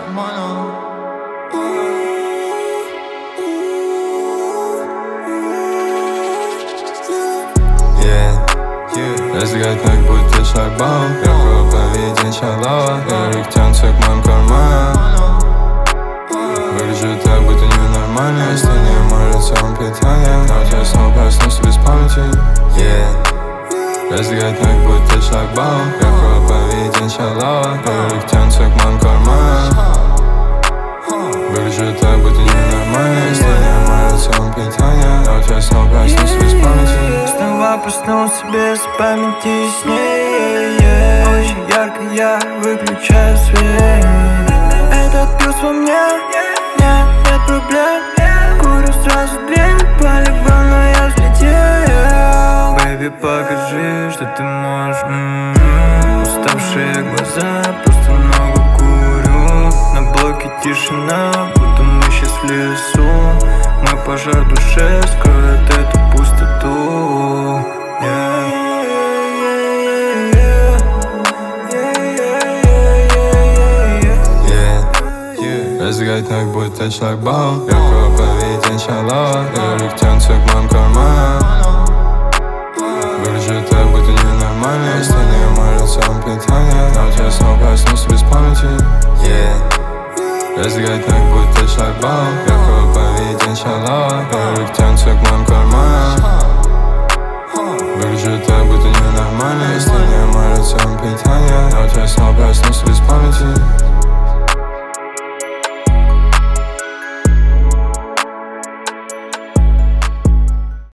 Разгать ног будто шлагбаум. Легкого поведения шалава. Ярик тянется к моим карманам. Выгляжу так, будто ненормально. Если не может сам питание, но я снова проснусь без памяти. Разгать ног будто шлагбаум. Легкого поведения шалава. Ярик тянется к моим карманам. Выгляжу так, будто ненормально. Если не может сам питание, но я снова проснусь без памяти. Снова проснулся без памяти с ней. Очень ярко я выключаю свет. Этот пьюс во мне, нет проблем. Курю сразу дрянь, по-любому я взлетел. Бэйби, покажи, что ты можешь. Уставшие глаза, просто много курю. На блоке тишина, будто мы сейчас в лесу. Мой пожар в душе скроет эту пустоту. Разгать ног будто шлагбаум. Легкого поведения шалава.